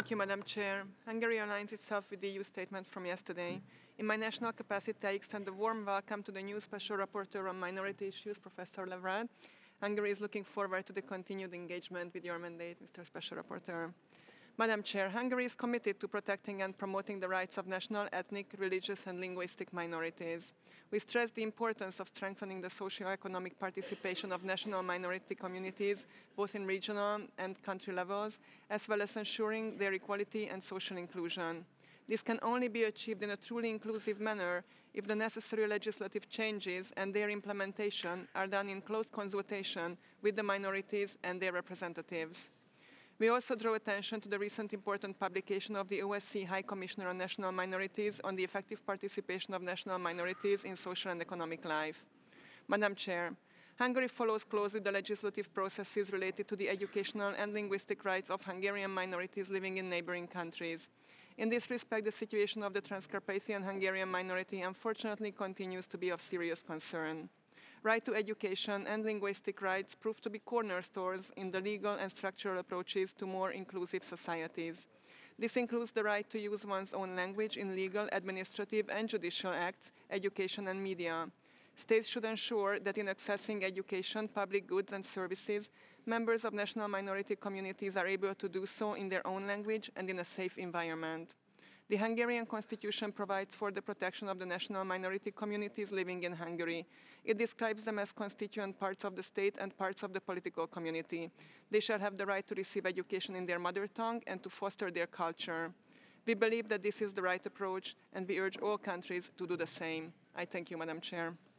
Thank you, Madam Chair. Hungary aligns itself with the EU statement from yesterday. In my national capacity, I extend a warm welcome to the new Special Rapporteur on Minority Issues, Professor Levrad. Hungary is looking forward to the continued engagement with your mandate, Mr. Special Rapporteur. Madam Chair, Hungary is committed to protecting and promoting the rights of national, ethnic, religious and linguistic minorities. We stress the importance of strengthening the socio-economic participation of national minority communities, both in regional and country levels, as well as ensuring their equality and social inclusion. This can only be achieved in a truly inclusive manner if the necessary legislative changes and their implementation are done in close consultation with the minorities and their representatives. We also draw attention to the recent important publication of the OSCE High Commissioner on National Minorities on the effective participation of national minorities in social and economic life. Madam Chair, Hungary follows closely the legislative processes related to the educational and linguistic rights of Hungarian minorities living in neighboring countries. In this respect, the situation of the Transcarpathian Hungarian minority unfortunately continues to be of serious concern. Right to education and linguistic rights prove to be cornerstones in the legal and structural approaches to more inclusive societies. This includes the right to use one's own language in legal, administrative and judicial acts, education and media. States should ensure that in accessing education, public goods and services, members of national minority communities are able to do so in their own language and in a safe environment. The Hungarian constitution provides for the protection of the national minority communities living in Hungary. It describes them as constituent parts of the state and parts of the political community. They shall have the right to receive education in their mother tongue and to foster their culture. We believe that this is the right approach and we urge all countries to do the same. I thank you, Madam Chair.